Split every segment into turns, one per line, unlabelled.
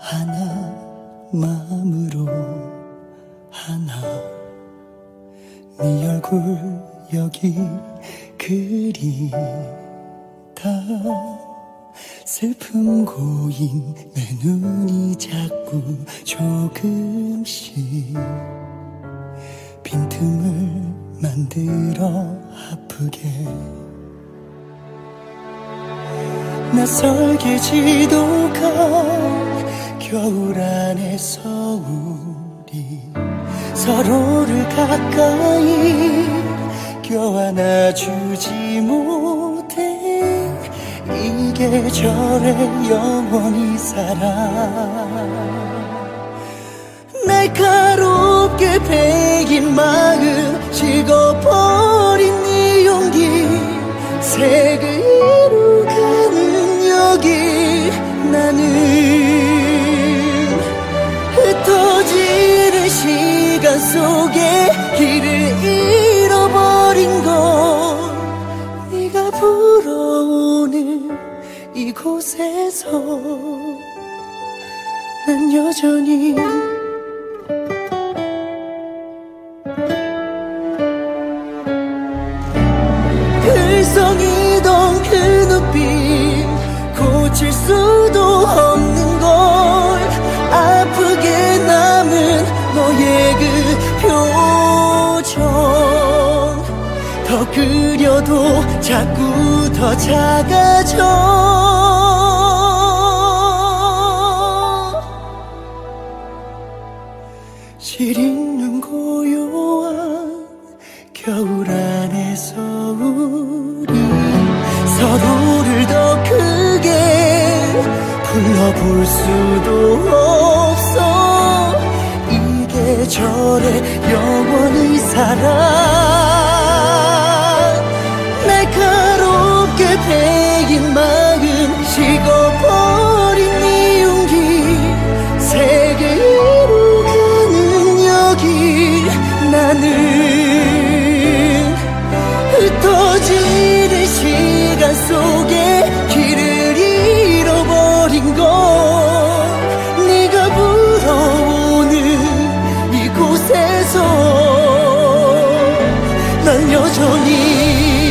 하나 마음으로 하나 네 얼굴 여기 그리다 슬픔 고인 내 눈이 자꾸 조금씩 빈틈을 만들어 아프게 낯설게 지독한 겨울 안에서 우리 서로를 가까이 껴안아주지 못해 이 계절에 영원히 살아 날카롭게 베긴 마음 식어버린 네 용기 색을 이루가는 여기 나는 흩어지는 시간 속에 길을 잃어버린 건 네가 불어오는 이곳에서 난 여전히 글썽이던 그 눈빛 고칠 수도 없는 걸 아프게 남은 너의 그 표정 더 그려도 자꾸 더 작아져 시린 눈 고요한 겨울 안에서 우리 서로를 더 크게 불러볼 수도 없어 이 계절에 영원히 살아 날카롭게 베인 마음 식어버린 네 용기 색을 이루가는 여기 나는 흩어지는 시간 속에 길을 잃어버린 건 네가 불어오는 이곳에서 난 여전히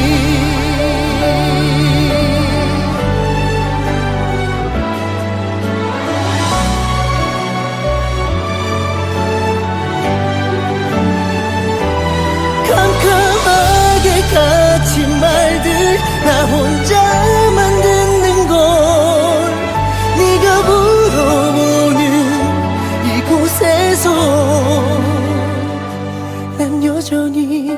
캄캄하게 갇힌 말들 나 혼자만 듣는 걸 네가 불어오는 이곳에서 난 여전히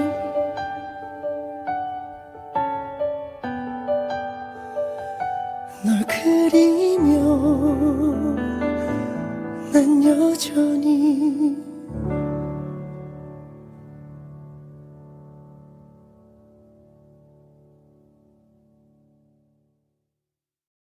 널 그리며 난 여전히